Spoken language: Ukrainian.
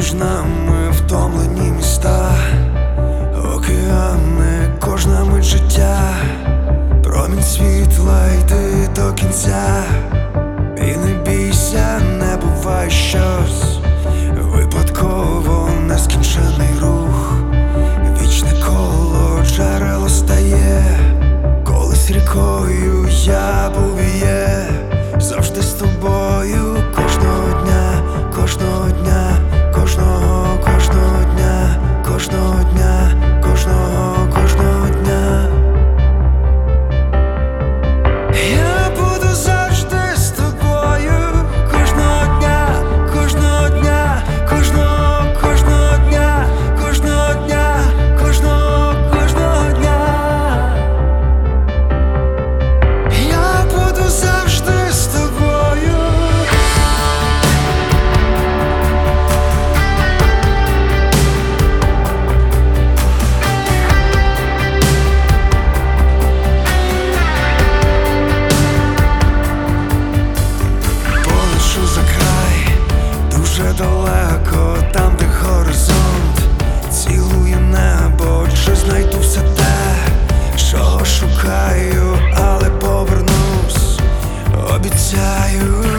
між нами втомлені міста, океани, кожна мить життя, промінь світла, йди до кінця. І не бійся, не буває щось випадково, нескінчений рух, вічне коло джерело стає. Колись рікою я був і є, завжди з тобою, кожного дня, кожного дня, кожного дня, кожного дня, кожного дня. Я буду завжди з тобою, кожного дня, кожного дня, кожного дня, кожного дня, кожного дня. Я буду завжди з тобою. Полечу за край, дуже далеко, там, де горизонт цілує небо, чи знайду все те, що шукаю, але повернусь, обіцяю.